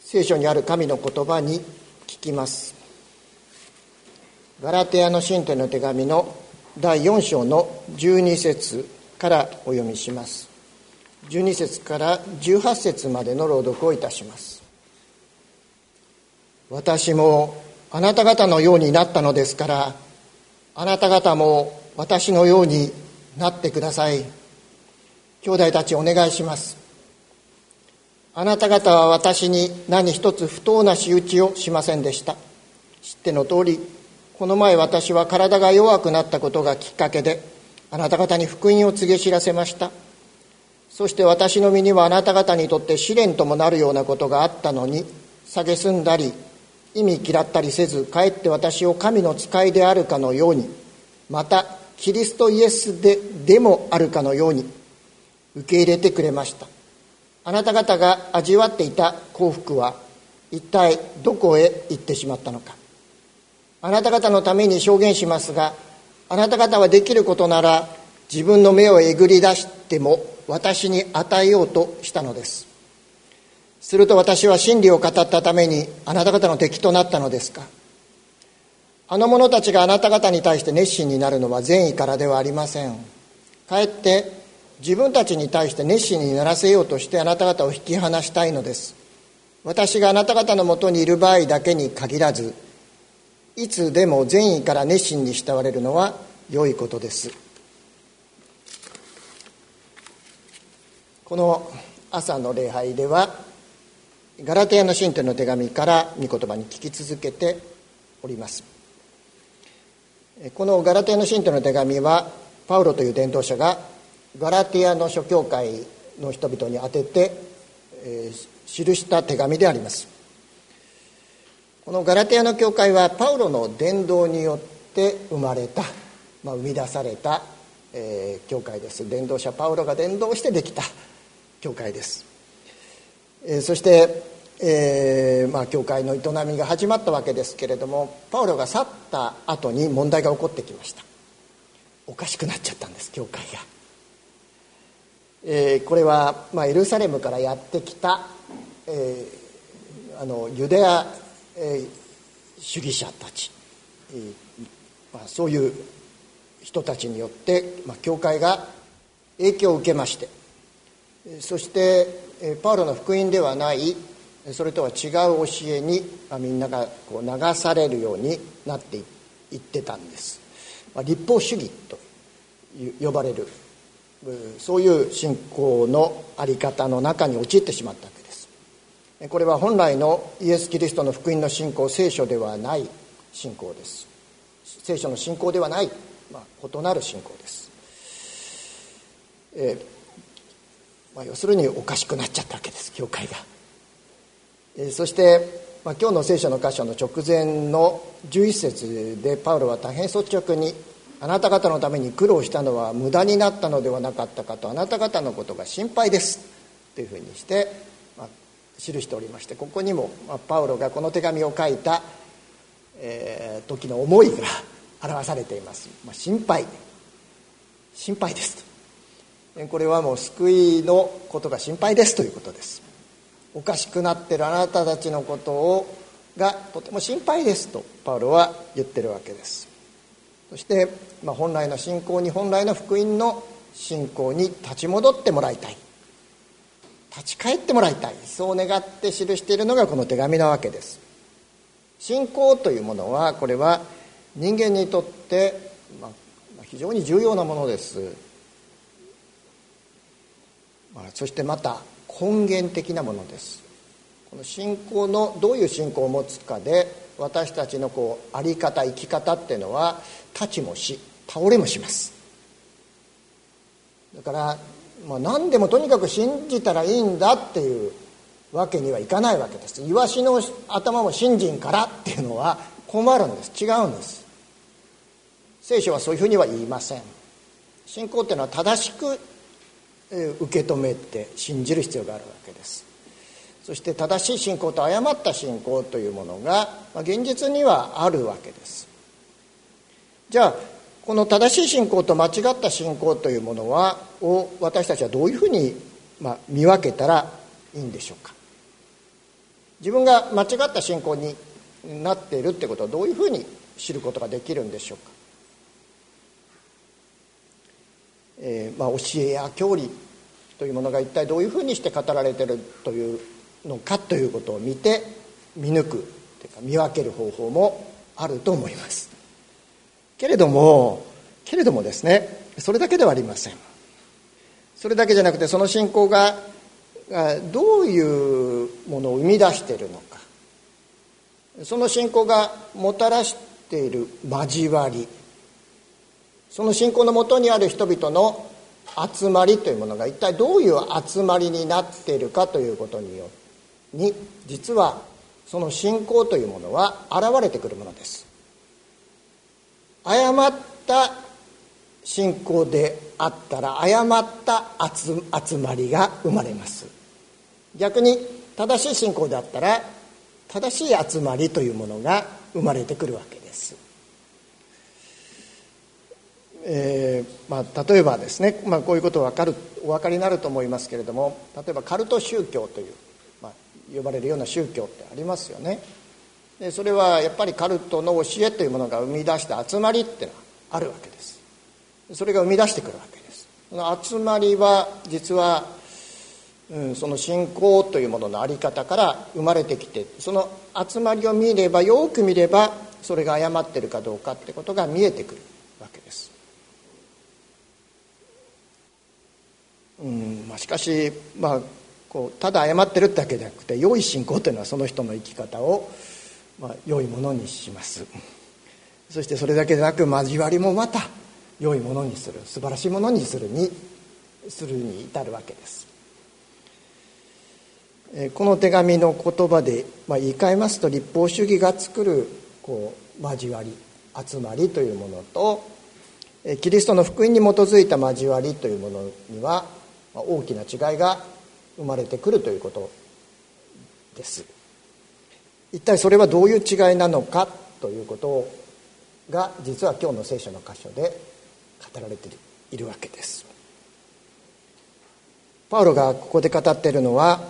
聖書にある神の言葉に聞きます。ガラテヤの信徒への手紙の第4章の12節からお読みします。12節から18節までの朗読をいたします。私もあなた方のようになったのですから、あなた方も私のようになってください。兄弟たちお願いします。あなた方は私に何一つ不当な仕打ちをしませんでした。知っての通り、この前私は体が弱くなったことがきっかけで、あなた方に福音を告げ知らせました。そして私の身にはあなた方にとって試練ともなるようなことがあったのに、蔑んだり、意味嫌ったりせず、かえって私を神の使いであるかのように、またキリストイエスでもあるかのように、受け入れてくれました。あなた方が味わっていた幸福は、一体どこへ行ってしまったのか。あなた方のために証言しますが、あなた方はできることなら自分の目をえぐり出しても私に与えようとしたのです。すると私は真理を語ったためにあなた方の敵となったのですか。あの者たちがあなた方に対して熱心になるのは善意からではありません。かえって自分たちに対して熱心にならせようとしてあなた方を引き離したいのです。私があなた方のもとにいる場合だけに限らず、いつでも善意から熱心に慕われるのは良いことです。この朝の礼拝ではガラテヤの信徒の手紙から御言葉に聞き続けております。このガラテヤの信徒の手紙はパウロという伝道者がガラテヤの諸教会の人々に宛てて、記した手紙であります。このガラテヤの教会はパウロの伝道によって生まれた、生み出された、教会です。伝道者パウロが伝道してできた教会です。そして、教会の営みが始まったわけですけれども、パウロが去った後に問題が起こってきました。おかしくなっちゃったんです、教会が。これは、エルサレムからやってきた、ユダヤ主義者たち、そういう人たちによって、教会が影響を受けまして、そしてパウロの福音ではないそれとは違う教えにみんながこう流されるようになっていってたんです。律法主義と呼ばれるそういう信仰の在り方の中に陥ってしまったわけです。これは本来のイエス・キリストの福音の信仰、聖書ではない信仰です。聖書の信仰ではない、異なる信仰です。要するにおかしくなっちゃったわけです、教会が。そして、今日の聖書の箇所の直前の11節でパウロは大変率直に、あなた方のために苦労したのは無駄になったのではなかったかと、あなた方のことが心配ですというふうにして、記しておりまして、ここにも、パウロがこの手紙を書いた、時の思いが表されています。心配ですと。これはもう救いのことが心配ですということです。おかしくなっているあなたたちのことがとても心配ですとパウロは言ってるわけです。そして、本来の信仰に、本来の福音の信仰に立ち戻ってもらいたい、立ち返ってもらいたい、そう願って記しているのがこの手紙なわけです。信仰というものは、これは人間にとって、非常に重要なものです。そしてまた根源的なものです。この信仰のどういう信仰を持つかで、私たちの在り方、生き方っていうのは立ちもし倒れもします。だから、何でもとにかく信じたらいいんだっていうわけにはいかないわけです。イワシの頭も信心からっていうのは困るんです。違うんです。聖書はそういうふうには言いません。信仰っていうのは正しく受け止めて信じる必要があるわけです。そして正しい信仰と誤った信仰というものが現実にはあるわけです。じゃあこの正しい信仰と間違った信仰というものを私たちはどういうふうに見分けたらいいんでしょうか。 自分が間違った信仰になっているってことをどういうふうに知ることができるんでしょうか。教えや教理というものが一体どういうふうにして語られているというのかということを見て見抜くというか見分ける方法もあると思います。けれどもですね、それだけではありません。それだけじゃなくて、その信仰がどういうものを生み出しているのか、その信仰がもたらしている交わり、その信仰のもとにある人々の集まりというものが一体どういう集まりになっているかということに実はその信仰というものは現れてくるものです。誤った信仰であったら誤った集まりが生まれます。逆に正しい信仰であったら正しい集まりというものが生まれてくるわけです。例えばですね、こういうことをお分かりになると思いますけれども、例えばカルト宗教という、呼ばれるような宗教ってありますよね。でそれはやっぱりカルトの教えというものが生み出した集まりっていうのがあるわけです。それが生み出してくるわけです。その集まりは実は、その信仰というものの在り方から生まれてきて、その集まりをよく見ればそれが誤っているかどうかってことが見えてくるわけです。しかし、ただ誤ってるだけじゃなくて、良い信仰というのはその人の生き方を、良いものにします。そしてそれだけでなく、交わりもまた良いものにする、素晴らしいものにするに至るわけです。この手紙の言葉で、言い換えますと、立法主義が作る交わり、集まりというものと、キリストの福音に基づいた交わりというものには大きな違いが生まれてくるということです。一体それはどういう違いなのかということが実は今日の聖書の箇所で語られているわけです。パウロがここで語っているのは、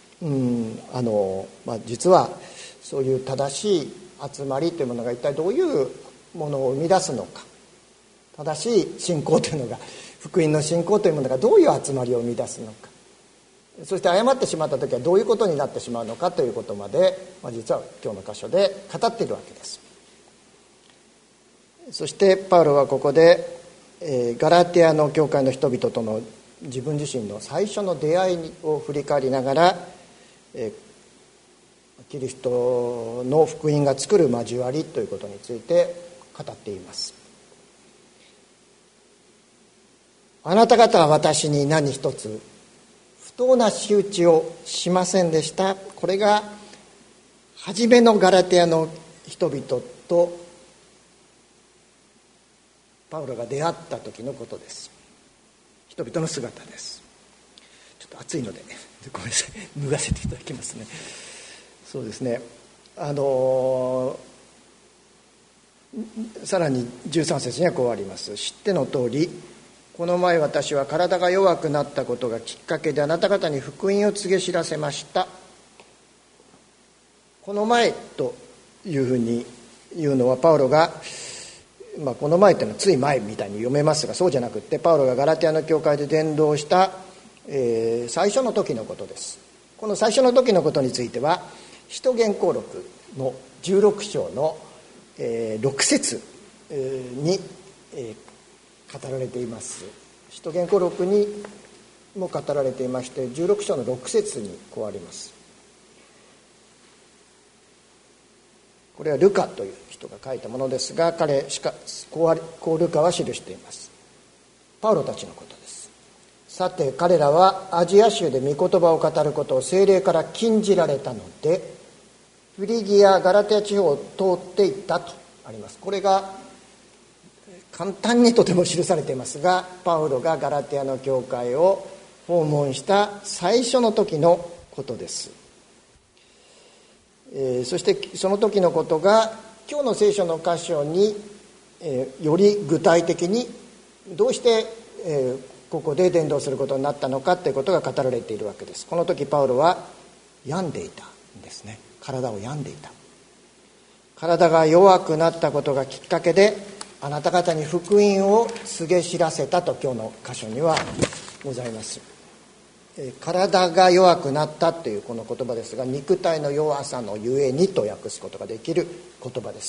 実はそういう正しい集まりというものが一体どういうものを生み出すのか、正しい信仰というのが、福音の信仰というものがどういう集まりを生み出すのか、そして誤ってしまった時はどういうことになってしまうのかということまで、実は今日の箇所で語っているわけです。そしてパウロはここで、ガラテヤの教会の人々との自分自身の最初の出会いを振り返りながら、キリストの福音が作る交わりということについて語っています。あなた方は私に何一つ不当な仕打ちをしませんでした。これが初めのガラテヤの人々とパウロが出会った時のことです。人々の姿です。ちょっと暑いのでごめんなさい、脱がせていただきますね。そうですね、さらに13節にはこうあります。知っての通り、この前私は体が弱くなったことがきっかけであなた方に福音を告げ知らせました。この前というふうに言うのは、パウロが、この前というのはつい前みたいに読めますが、そうじゃなくって、パウロがガラテヤの教会で伝道した、最初の時のことです。この最初の時のことについては、使徒言行録の16章の、6節に、語られています。使徒言行録にも語られていまして、16章の6節にこうあります。これはルカという人が書いたものですが、こうルカは記しています。パウロたちのことです。さて彼らはアジア州で御言葉を語ることを聖霊から禁じられたので、フリギア・ガラテヤ地方を通っていったとあります。これが簡単にとても記されていますが、パウロがガラテヤの教会を訪問した最初の時のことです。そしてその時のことが今日の聖書の箇所に、より具体的にどうして、ここで伝道することになったのかということが語られているわけです。この時パウロは病んでいたんですね。体を病んでいた。体が弱くなったことがきっかけで、あなた方に福音を告げ知らせたと今日の箇所にはございます。体が弱くなったというこの言葉ですが、肉体の弱さのゆえにと訳すことができる言葉です。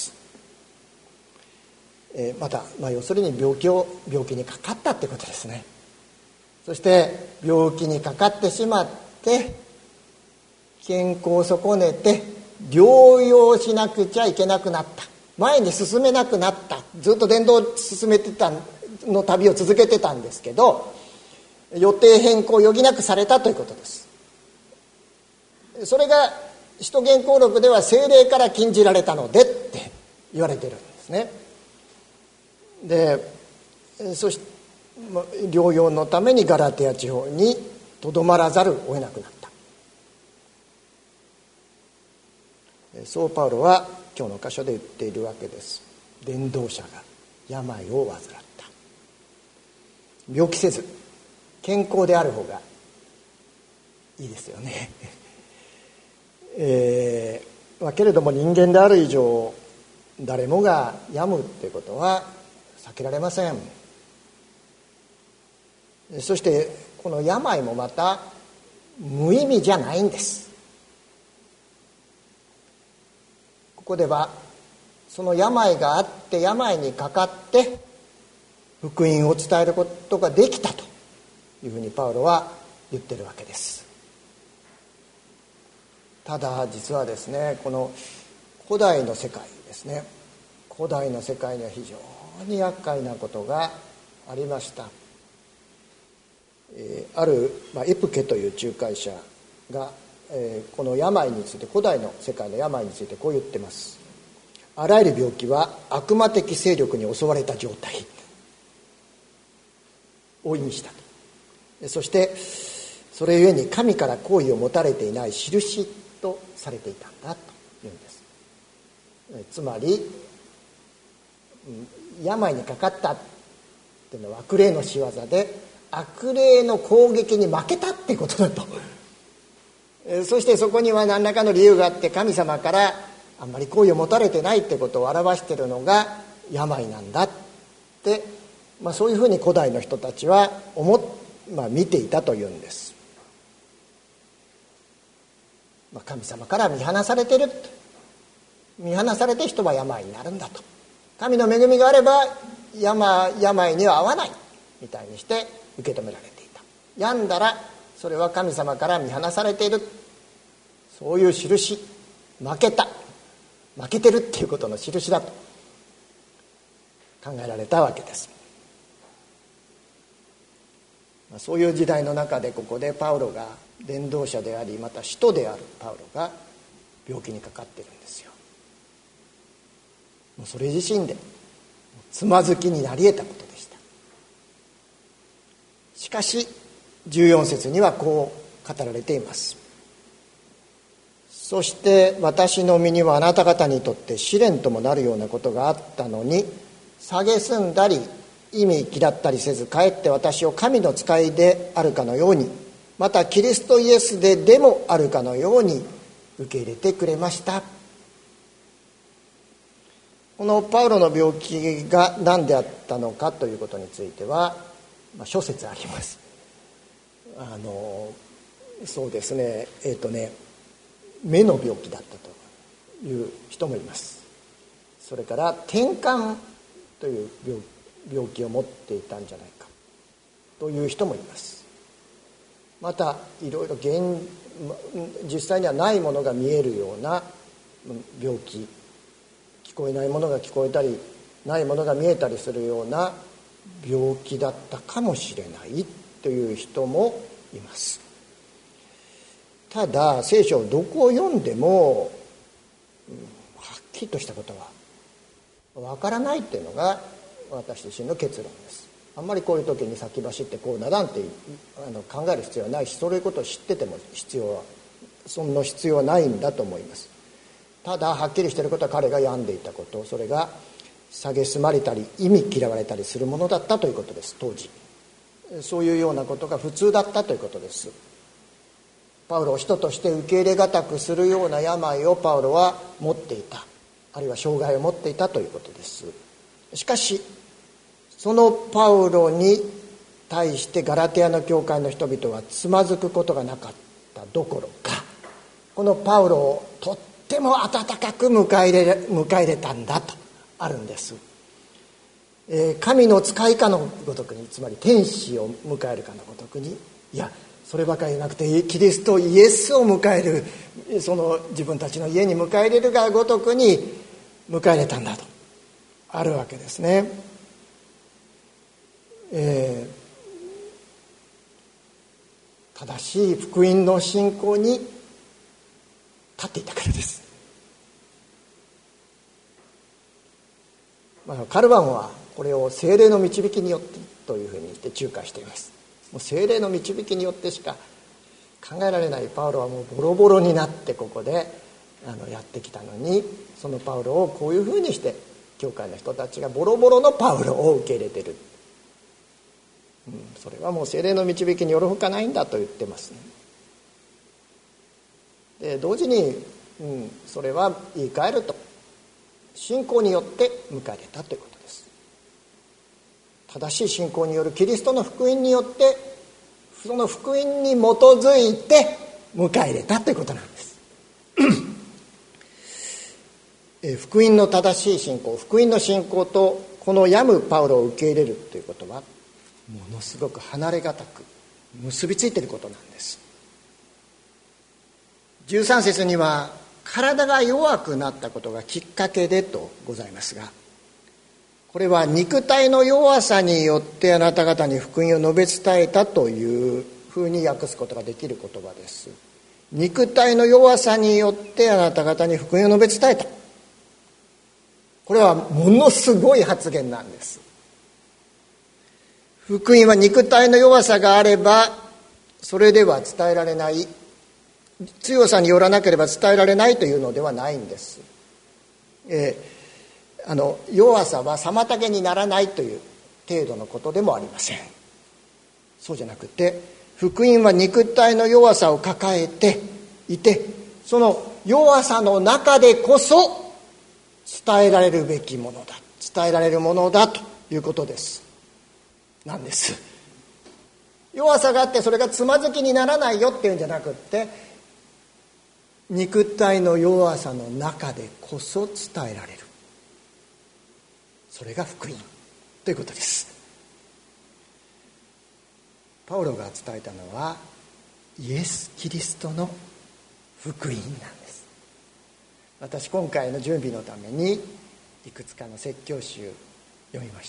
また、要するに病気にかかったってことですね。そして病気にかかってしまって健康を損ねて療養しなくちゃいけなくなった。前に進めなくなった。ずっと伝道を進めてたの旅を続けてたんですけど、予定変更を余儀なくされたということです。それが使徒言行録では聖霊から禁じられたのでって言われてるんですね。でそして療養のためにガラテヤ地方にとどまらざるを得なくなった。そうパウロは今日の箇所で言っているわけです。伝道者が病を患った。病気せず健康である方がいいですよね。けれども人間である以上誰もが病むってことは避けられません。そしてこの病もまた無意味じゃないんです。ここではその病があって病にかかって福音を伝えることができたというふうにパウロは言ってるわけです。ただ実はですね、この古代の世界ですね、古代の世界には非常に厄介なことがありました。ある、エプケという仲介者が、この病について、古代の世界の病についてこう言ってます。あらゆる病気は悪魔的勢力に襲われた状態を意味したと。そしてそれゆえに神から好意を持たれていない印とされていたんだというんです。つまり病にかかったっていうのは悪霊の仕業で、悪霊の攻撃に負けたってことだと。そしてそこには何らかの理由があって、神様からあんまり好意を持たれてないってことを表しているのが病なんだって、そういうふうに古代の人たちは見ていたというんです。神様から見放されている、見放されて人は病になるんだと。神の恵みがあれば病には合わないみたいにして受け止められていた。病んだらそれは神様から見放されている、そういう印、負けてるっていうことの印だと考えられたわけです。そういう時代の中で、ここでパウロが伝道者であり、また使徒であるパウロが病気にかかっているんですよ。もうそれ自身でつまずきになり得たことでした。しかし14節にはこう語られています。そして私の身にはあなた方にとって試練ともなるようなことがあったのに、蔑んだり意味嫌ったりせず、かえって私を神の使いであるかのように、またキリストイエスでもあるかのように受け入れてくれました。このパウロの病気が何であったのかということについては、諸説あります。そうですね、目の病気だったという人もいます。それから転換という病気を持っていたんじゃないかという人もいます。またいろいろ実際にはないものが見えるような病気、聞こえないものが聞こえたり、ないものが見えたりするような病気だったかもしれないという人もいます。ただ聖書をどこを読んでもはっきりとしたことはわからないというのが私自身の結論です。あんまりこういう時に先走ってこうならんって考える必要はないし、そういうことを知っててもそんな必要はないんだと思います。ただはっきりしていることは、彼が病んでいたこと、それが蔑まれたり忌み嫌われたりするものだったということです。当時そういうようなことが普通だったということです。 パウロを人として受け入れがたくするような病をパウロは持っていた、あるいは障害を持っていたということです。しかしそのパウロに対してガラテヤの教会の人々はつまずくことがなかったどころか、このパウロをとっても温かく迎え入れたんだとあるんです。神の使いかのごとくに、つまり天使を迎えるかのごとくに、いやそればかりじゃなくてキリストイエスを迎える、その自分たちの家に迎え入れるがごとくに迎え入れたんだとあるわけですね。正しい福音の信仰に立っていたからです。カルバンはこれを聖霊の導きによってというふうに言って仲介しています。もう聖霊の導きによってしか考えられない。パウロはもうボロボロになってここでやってきたのに、そのパウロをこういうふうにして教会の人たちがボロボロのパウロを受け入れている、それはもう聖霊の導きによるほかないんだと言ってますね。で同時に、それは言い換えると信仰によって迎え入れたということです。正しい信仰によるキリストの福音によって、その福音に基づいて迎え入れたということなんです。福音の正しい信仰、福音の信仰とこの病むパウロを受け入れるということはものすごく離れがたく結びついていることなんです。13節には体が弱くなったことがきっかけでとございますが、これは肉体の弱さによってあなた方に福音を述べ伝えたというふうに訳すことができる言葉です。肉体の弱さによってあなた方に福音を述べ伝えた、これはものすごい発言なんです。福音は肉体の弱さがあればそれでは伝えられない、強さによらなければ伝えられないというのではないんです。弱さは妨げにならないという程度のことでもありません。そうじゃなくて、福音は肉体の弱さを抱えていて、その弱さの中でこそ伝えられるべきものだ、伝えられるものだということなんです。弱さがあってそれがつまずきにならないよっていうんじゃなくって、肉体の弱さの中でこそ伝えられる、それが福音ということです。パウロが伝えたのはイエス・キリストの福音なんです。私今回の準備のためにいくつかの説教集読みました。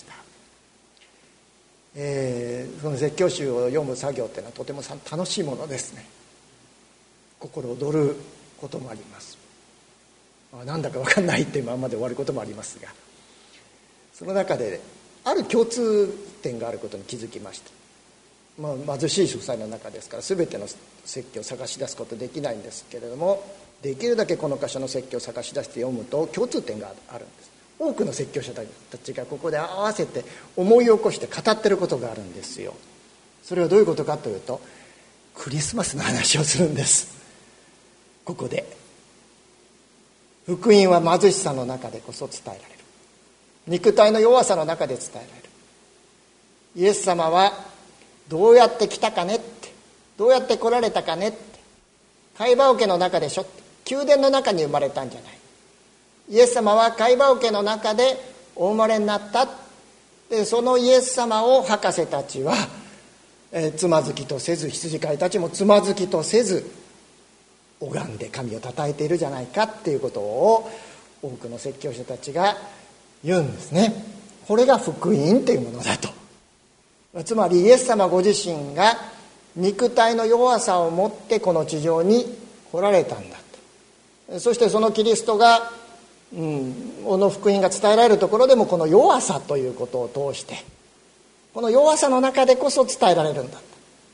その説教集を読む作業っていうのはとても楽しいものですね。心躍ることもあります。なんだか分かんないっていうままで終わることもありますが、その中である共通点があることに気づきました。貧しい書斎の中ですから全ての説教を探し出すことできないんですけれども、できるだけこの箇所の説教を探し出して読むと共通点があるんです。多くの説教者たちがここで合わせて思い起こして語ってることがあるんですよ。それはどういうことかというと、クリスマスの話をするんです。ここで福音は貧しさの中でこそ伝えられる、肉体の弱さの中で伝えられる。イエス様はどうやって来たかねって、どうやって来られたかねって、貝羽桶の中でしょって、宮殿の中に生まれたんじゃない。イエス様は貝羽桶の中でお生まれになった。でそのイエス様を博士たちはつまずきとせず、羊飼いたちもつまずきとせず拝んで神をたたえているじゃないかっていうことを多くの説教者たちが言うんですね。これが福音というものだと。つまりイエス様ご自身が肉体の弱さを持ってこの地上に来られたんだと。そしてそのキリストが、この福音が伝えられるところでもこの弱さということを通して、この弱さの中でこそ伝えられるんだ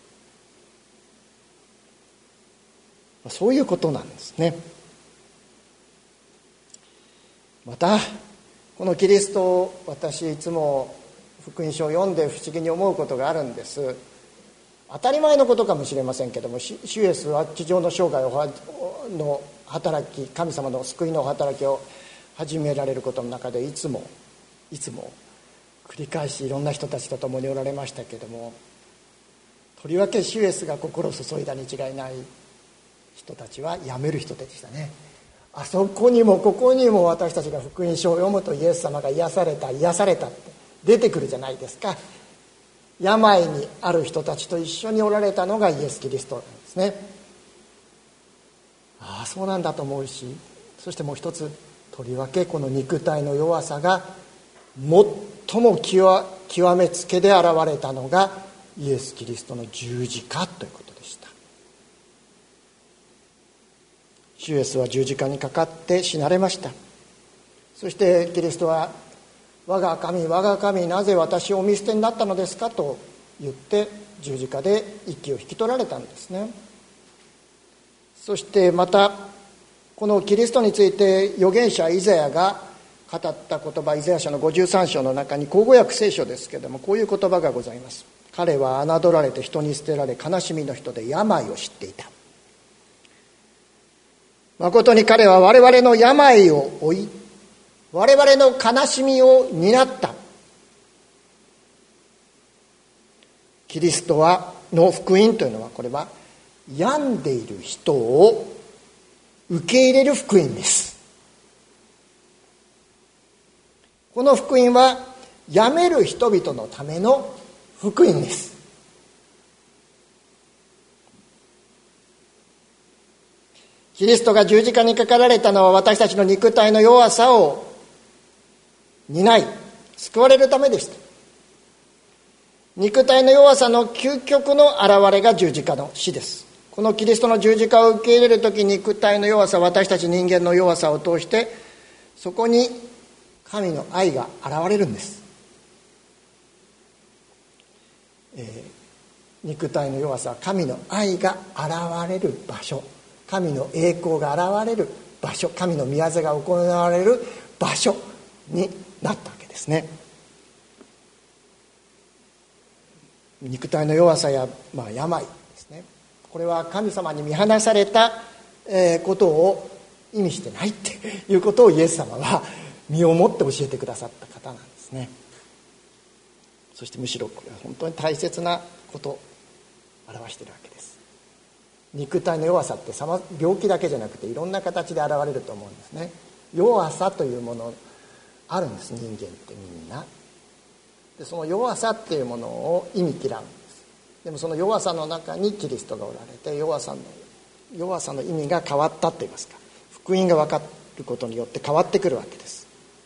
と。そういうことなんですね。またこのキリストを私いつも福音書を読んで不思議に思うことがあるんです。 当たり前のことかもしれませんけども、主イエスは地上の生涯の働き、神様の救いの働きを始められることの中でいつも繰り返しいろんな人たちと共におられましたけれども、とりわけ主イエスが心を注いだに違いない人たちはやめる人でしたね。あそこにもここにも私たちが福音書を読むとイエス様が癒されたって出てくるじゃないですか。病にある人たちと一緒におられたのがイエス・キリストなんですね。ああそうなんだと思うし、そしてもう一つ、とりわけこの肉体の弱さが最も極めつけで現れたのがイエス・キリストの十字架ということでした。主イエスは十字架にかかって死なれました。そしてキリストは、我が神我が神、なぜ私をお見捨てになったのですかと言って十字架で息を引き取られたんですね。そしてまたこのキリストについて預言者イザヤが語った言葉、イザヤ書の53章の中に、口語訳聖書ですけれども、こういう言葉がございます。彼は侮られて人に捨てられ、悲しみの人で病を知っていた。誠に彼は我々の病を負い、我々の悲しみを担った。キリストの福音というのは、これは病んでいる人を受け入れる福音です。この福音は病める人々のための福音です。キリストが十字架にかかられたのは、私たちの肉体の弱さを担い救われるためでした。肉体の弱さの究極の現れが十字架の死です。このキリストの十字架を受け入れるとき、肉体の弱さ、私たち人間の弱さを通して、そこに神の愛が現れるんです。肉体の弱さは神の愛が現れる場所、神の栄光が現れる場所、神の御業が行われる場所になったわけですね。肉体の弱さや、病ですね、これは神様に見放されたことを意味してないっていうことをイエス様は身をもって教えてくださった方なんですね。そしてむしろこれは本当に大切なことを表しているわけです。肉体の弱さって病気だけじゃなくていろんな形で現れると思うんですね。弱さというものあるんです、人間ってみんな。でその弱さっていうものを忌み嫌うんです。でもその弱さの中にキリストがおられて、弱さの意味が変わったといいますか、福音が分かることによって変わってくるわけです。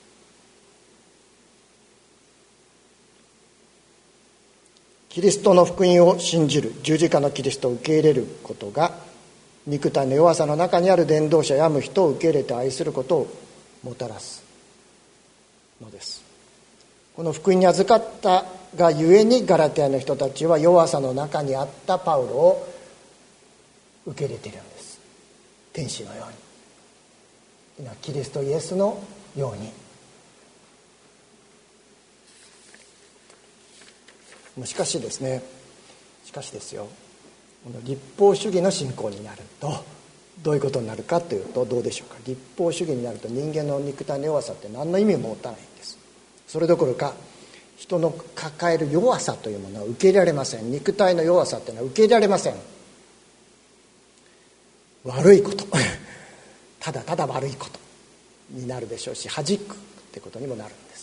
キリストの福音を信じる、十字架のキリストを受け入れることが、肉体の弱さの中にある伝道者、病む人を受け入れて愛することをもたらすのです。この福音に預かったがゆえに、ガラテヤの人たちは弱さの中にあったパウロを受け入れているんです。天使のように、キリストイエスのように。しかしですよ、この立法主義の信仰になるとどういうことになるかというと、どうでしょうか。立法主義になると人間の肉体の弱さって何の意味も持たないんです。それどころか、人の抱える弱さというものは受け入れられません。肉体の弱さというのは受け入れられません。悪いことただただ悪いことになるでしょうし、弾くってことにもなるんです。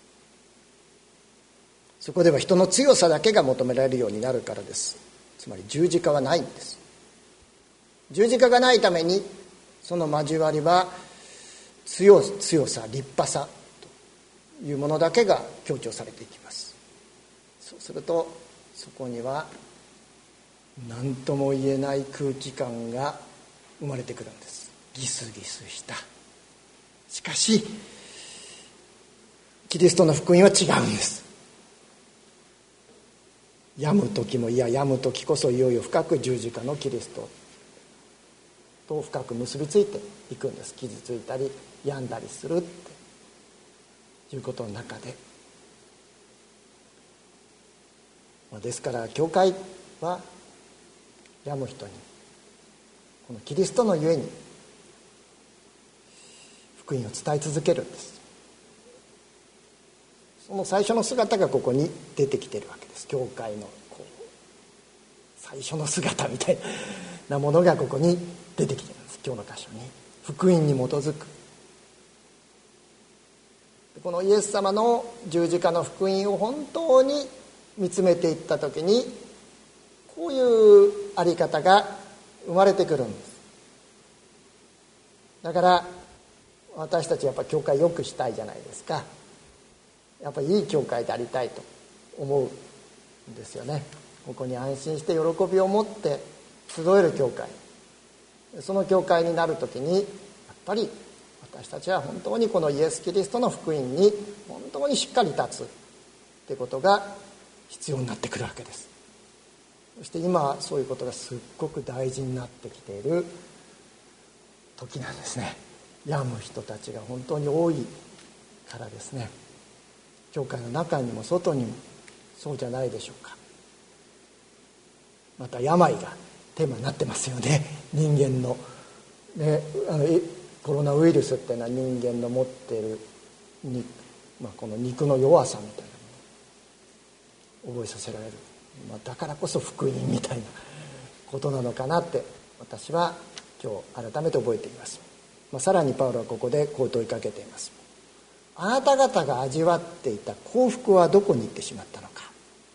そこでは人の強さだけが求められるようになるからです。つまり十字架はないんです。十字架がないために、その交わりは強さ、立派さというものだけが強調されていきます。そうすると、そこには何とも言えない空気感が生まれてくるんです。ギスギスした。しかしキリストの福音は違うんです。病む時も、病む時こそいよいよ深く十字架のキリストと深く結びついていくんです。傷ついたり病んだりするっていうことの中で、ですから教会は病む人にこのキリストのゆえに福音を伝え続けるんです。その最初の姿がここに出てきているわけです。教会の最初の姿みたいなものがここに出てきているんです。今日の箇所に福音に基づくこのイエス様の十字架の福音を本当に見つめていった時にこういうあり方が生まれてくるんです。だから私たちやっぱ教会よくしたいじゃないですか。やっぱりいい教会でありたいと思うんですよね。ここに安心して喜びを持って集える教会、その教会になるときにやっぱり私たちは本当にこのイエス・キリストの福音に本当にしっかり立つってことが必要になってくるわけです。そして今そういうことがすっごく大事になってきている時なんですね。病む人たちが本当に多いからですね。教会の中にも外にもそうじゃないでしょうか。また病がテーマになってますよね。人間の、ね、コロナウイルスっていうのは人間の持っているこの肉の弱さみたいなのを覚えさせられる、だからこそ福音みたいなことなのかなって私は今日改めて覚えています。さらにパウロはここでこう問いかけています。あなた方が味わっていた幸福はどこに行ってしまったのか。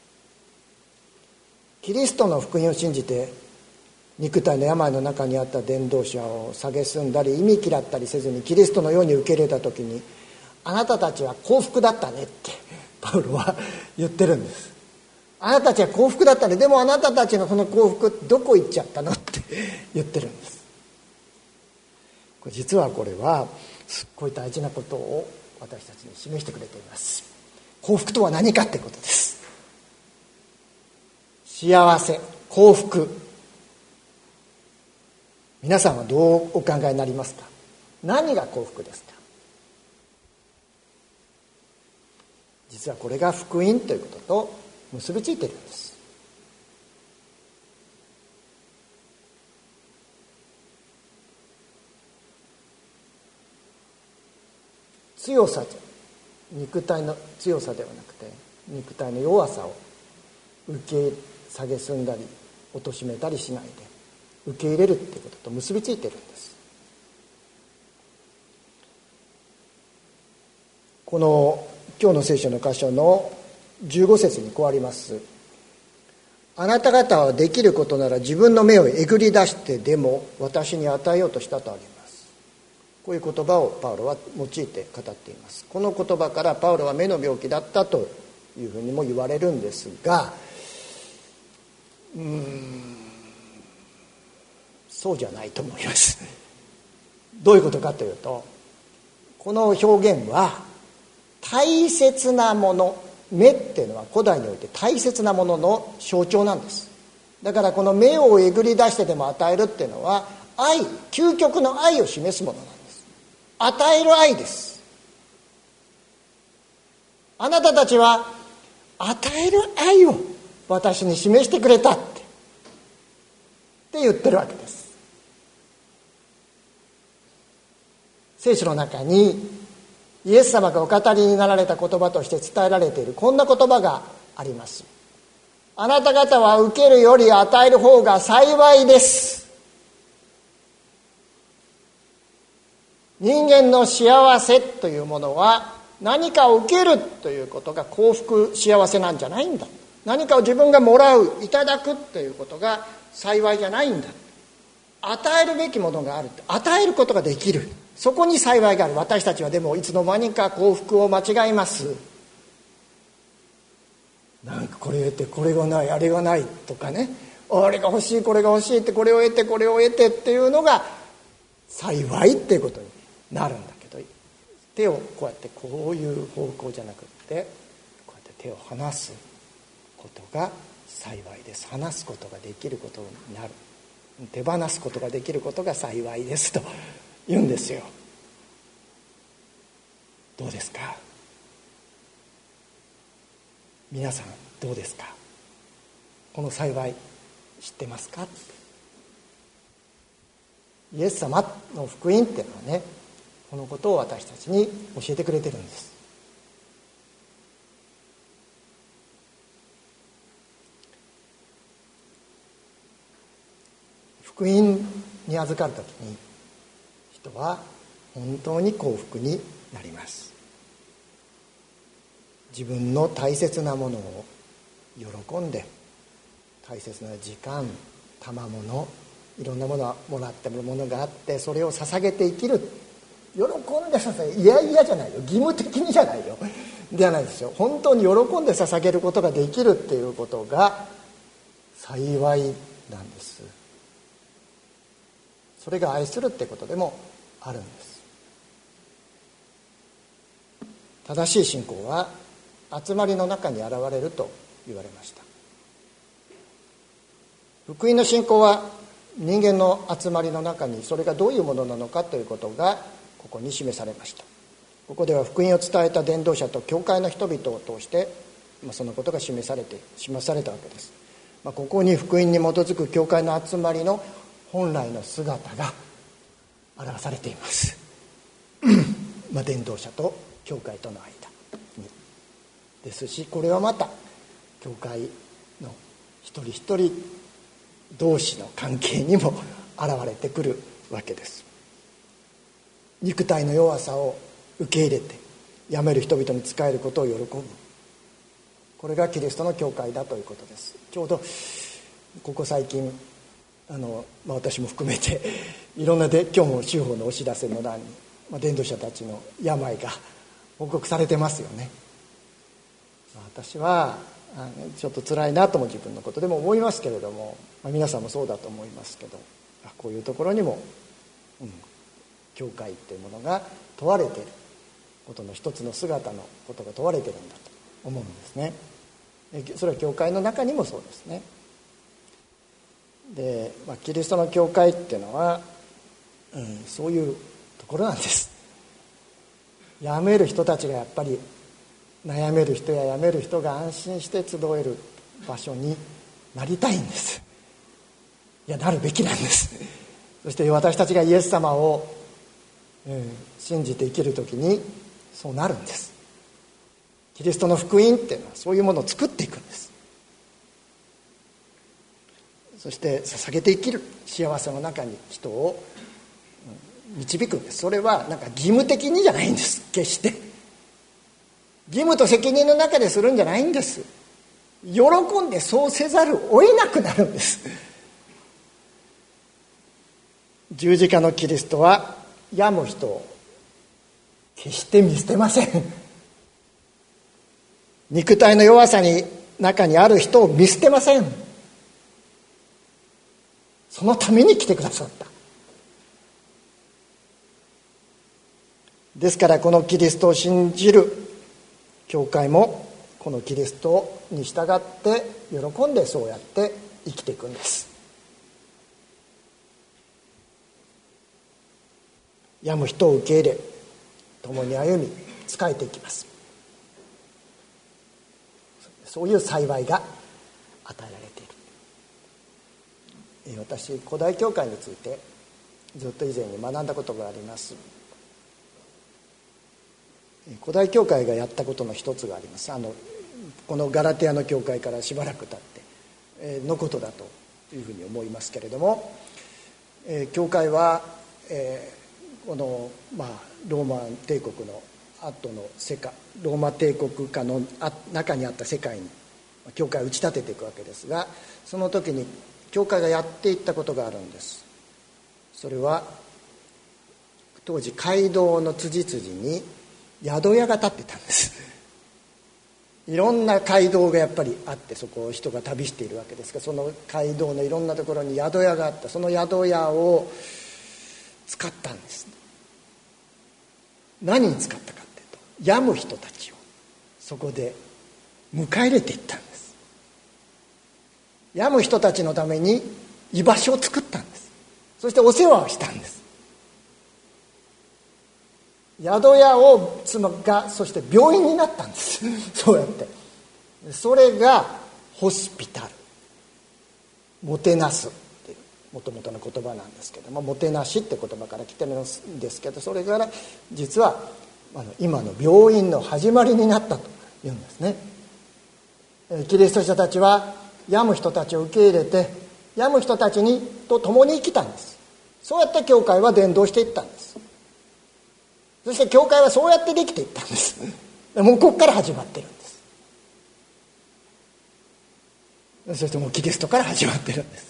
キリストの福音を信じて肉体の病の中にあった伝道者を蔑んだり意味嫌ったりせずにキリストのように受け入れた時に、あなたたちは幸福だったねってパウロは言ってるんです。あなたたちは幸福だったね。でもあなたたちのその幸福どこ行っちゃったのって言ってるんです。実はこれはすっごい大事なことを私たちに示してくれています。幸福とは何かってことです。幸せ、幸福、皆さんはどうお考えになりますか。何が幸福ですか。実はこれが福音ということと結びついているんです。強さ、肉体の強さではなくて肉体の弱さを受け蔑んだり貶めたりしないで受け入れるっていうことと結びついているんです。この今日の聖書の箇所の15節にこうあります。あなた方はできることなら自分の目をえぐり出してでも私に与えようとしたとあります。こういう言葉をパウロは用いて語っています。この言葉からパウロは目の病気だったというふうにも言われるんですが、そうじゃないと思います。どういうことかというと、この表現は大切なもの、目っていうのは古代において大切なものの象徴なんです。だからこの目をえぐり出してでも与えるっていうのは愛、究極の愛を示すものなんです。与える愛です。あなたたちは与える愛を私に示してくれたって言ってるわけです。聖書の中にイエス様がお語りになられた言葉として伝えられているこんな言葉があります。あなた方は受けるより与える方が幸いです。人間の幸せというものは何かを受けるということが幸福幸せなんじゃないんだ。何かを自分がもらういただくということが幸いじゃないんだ。与えるべきものがある。与えることができる。そこに幸いがある。私たちはでもいつの間にか幸福を間違います。なんかこれ得てこれがないあれがないとかね、あれが欲しいこれが欲しいってこれを得てこれを得てっていうのが幸いっていうことになるんだけど、手をこうやってこういう方向じゃなくってこうやって手を離すことが幸いです。離すことができることになる。手放すことができることが幸いですと言うんですよ。どうですか皆さん、どうですか。この幸い知ってますか？イエス様の福音っていうのはね、このことを私たちに教えてくれてるんです。福音に預かるときに人は本当に幸福になります。自分の大切なものを喜んで、大切な時間、賜物、いろんなものをもらってるものがあって、それを捧げて生きる。喜んで捧げ、いやいやじゃないよ、義務的にじゃないよではないですよ。本当に喜んで捧げることができるっていうことが幸いなんです。それが愛するってことでもあるんです。正しい信仰は集まりの中に現れると言われました。福音の信仰は人間の集まりの中にそれがどういうものなのかということがここに示されました。ここでは福音を伝えた伝道者と教会の人々を通してそのことが示されたわけです。ここに福音に基づく教会の集まりの本来の姿が表されています伝道者と教会との間にですし、これはまた教会の一人一人同士の関係にも現れてくるわけです。肉体の弱さを受け入れて病める人々に仕えることを喜ぶ、これがキリストの教会だということです。ちょうどここ最近私も含めていろんな今日も州法のお知らせの欄に、伝道者たちの病が報告されてますよね。私はちょっと辛いなとも自分のことでも思いますけれども、皆さんもそうだと思いますけど、こういうところにも、教会というものが問われていることの一つの姿のことが問われているんだと思うんですね。それは教会の中にもそうですね。で、キリストの教会っていうのは、そういうところなんです。病める人たちがやっぱり悩める人や病める人が安心して集える場所になりたいんです。なるべきなんです。そして私たちがイエス様を、信じて生きるときにそうなるんです。キリストの福音っていうのはそういうものを作っていくんです。そして捧げて生きる幸せの中に人を導くんです。それは義務的にじゃないんです。決して義務と責任の中でするんじゃないんです。喜んでそうせざるを得なくなるんです。十字架のキリストは病む人を決して見捨てません。肉体の弱さに中にある人を見捨てません。そのために来てくださった。ですからこのキリストを信じる教会もこのキリストに従って喜んでそうやって生きていくんです。病む人を受け入れ共に歩み仕えていきます。そういう幸いが与えられている。私古代教会についてずっと以前に学んだことがあります。古代教会がやったことの一つがあります。このガラテヤの教会からしばらく経ってのことだというふうに思いますけれども、教会は、この、ローマ帝国の後の世界、ローマ帝国下の中にあった世界に教会を打ち立てていくわけですが、その時に教会がやっていったことがあるんです。それは当時街道の辻々に宿屋が建ってたんです。いろんな街道がやっぱりあって、そこを人が旅しているわけですが、その街道のいろんなところに宿屋があった。その宿屋を使ったんです。何に使ったかっていうと、病む人たちをそこで迎え入れていったんです。病む人たちのために居場所を作ったんです。そしてお世話をしたんです。宿屋をがそして病院になったんですそうやって。それがホスピタル、 もてなすっていうもともとの言葉なんですけども、もてなしって言葉から来てるんですけど、それから実は今の病院の始まりになったというんですね。キリスト者たちは病む人たちを受け入れて、病む人たちと共に生きたんです。そうやって教会は伝道していったんです。そして教会はそうやってできていったんです。もうここから始まってるんです。そしてもうキリストから始まってるんです。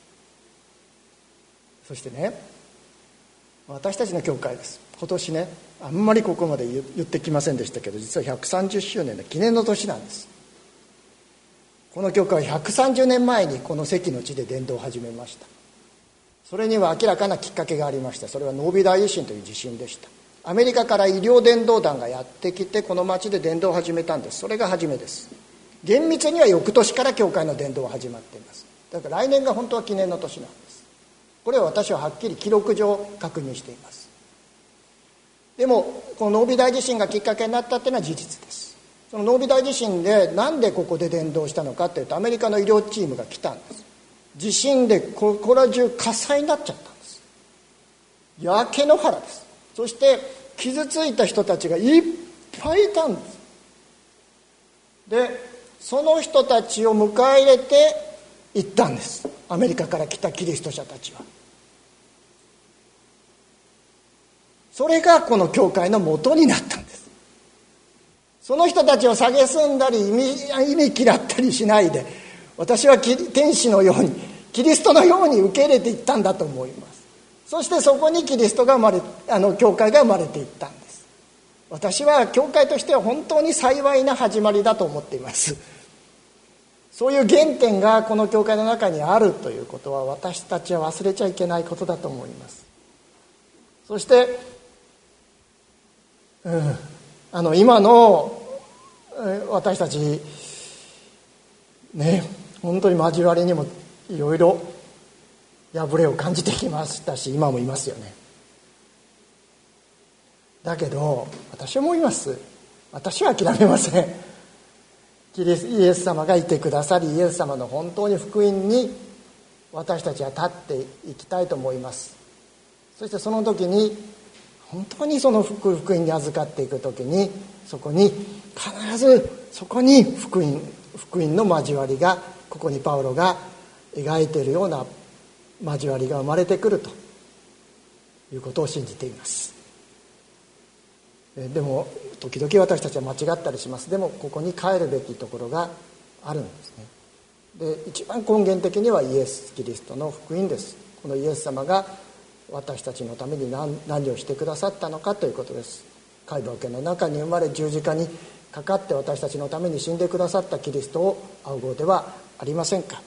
そしてね、私たちの教会です。今年ね、あんまりここまで言ってきませんでしたけど、実は130周年の記念の年なんです。この教会は130年前にこの関の地で伝道を始めました。それには明らかなきっかけがありました。それはノービ大地震という地震でした。アメリカから医療伝道団がやってきて、この町で伝道を始めたんです。それが初めです。厳密には翌年から教会の伝道が始まっています。だから来年が本当は記念の年なんです。これは私ははっきり記録上確認しています。でもこのノービ大地震がきっかけになったっていうのは事実です。そのノービ大地震でなんでここで伝道したのかというと、アメリカの医療チームが来たんです。地震でここら中火災になっちゃったんです。焼け野原です。そして傷ついた人たちがいっぱいいたんです。でその人たちを迎え入れて行ったんです。アメリカから来たキリスト者たちは。それがこの教会の元になったんです。その人たちを蔑んだり忌み嫌ったりしないで、私は天使のようにキリストのように受け入れていったんだと思います。そしてそこにキリストが教会が生まれていったんです。私は教会としては本当に幸いな始まりだと思っています。そういう原点がこの教会の中にあるということは、私たちは忘れちゃいけないことだと思います。そして今の私たちね、本当に交わりにもいろいろ破れを感じてきましたし、今もいますよね。だけど私は思います。私は諦めません。イエス様がいてくださり、イエス様の本当に福音に私たちは立っていきたいと思います。そしてその時に本当にその福音に預かっていく時に、そこに必ずそこに福音の交わりが、ここにパウロが描いているような交わりが生まれてくるということを信じています。でも時々私たちは間違ったりします。でもここに帰るべきところがあるんですね。で一番根源的にはイエス・キリストの福音です。このイエス様が私たちのために何をしてくださったのかということです。海道家の中に生まれ、十字架にかかって私たちのために死んでくださったキリストを仰ごうではありませんか。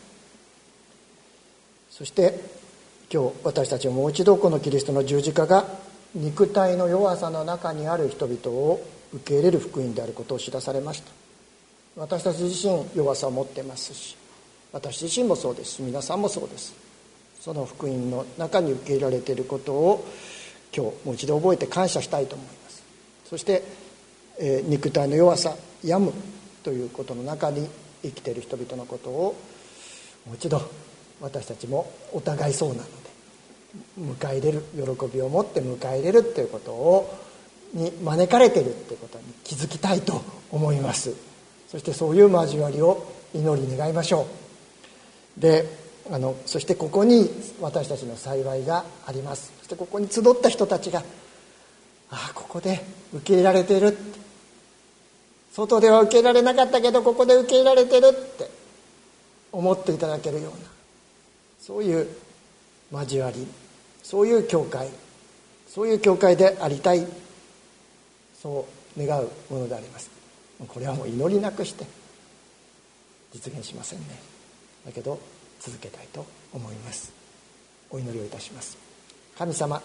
そして今日私たちはもう一度このキリストの十字架が肉体の弱さの中にある人々を受け入れる福音であることを知らされました。私たち自身弱さを持っていますし、私自身もそうですし、皆さんもそうです。その福音の中に受け入れられていることを今日もう一度覚えて感謝したいと思います。そして、肉体の弱さ、病むということの中に生きている人々のことをもう一度私たちもお互いそうなので迎え入れる、喜びを持って迎え入れるということに招かれているということに気づきたいと思います。そしてそういう交わりを祈り願いましょう。でそしてここに私たちの幸いがあります。そしてここに集った人たちが、ここで受け入れられている、外では受け入れられなかったけどここで受け入れられているって思っていただけるような、そういう交わり、そういう教会でありたい、そう願うものであります。これはもう祈りなくして実現しませんね。だけど続けたいと思います。お祈りをいたします。神様、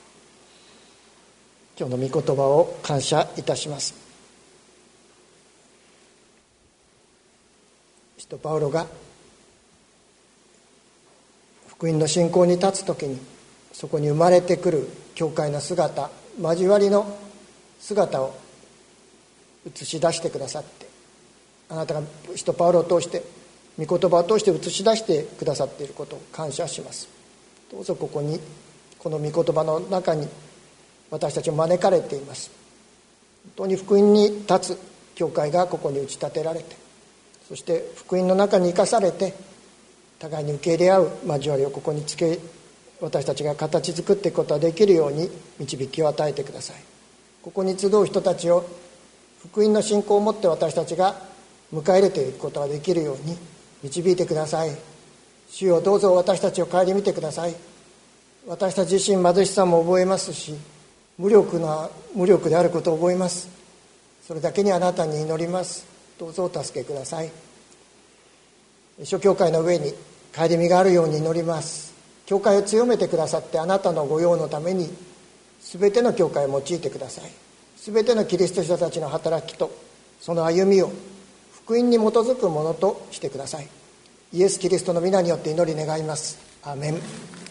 今日の御言葉を感謝いたします。使徒パウロが福音の信仰に立つときに、そこに生まれてくる教会の姿、交わりの姿を映し出してくださって、あなたが使徒パウロを通して御言葉を通して映し出してくださっていることを感謝します。どうぞこの御言葉の中に私たちを招かれています。本当に福音に立つ教会がここに打ち立てられて、そして福音の中に生かされて互いに受け入れ合う交わりをここにつけ、私たちが形作っていくことができるように導きを与えてください。ここに集う人たちを福音の信仰を持って私たちが迎え入れていくことができるように導いてください。主よ、どうぞ私たちを顧みてください。私たち自身貧しさも覚えますし、無力であることを覚えます。それだけにあなたに祈ります。どうぞお助けください。諸教会の上に顧みがあるように祈ります。教会を強めてくださって、あなたの御用のために全ての教会を用いてください。全てのキリスト者たちの働きとその歩みを福音に基づくものとしてください。イエス・キリストの皆によって祈り願います。アーメン。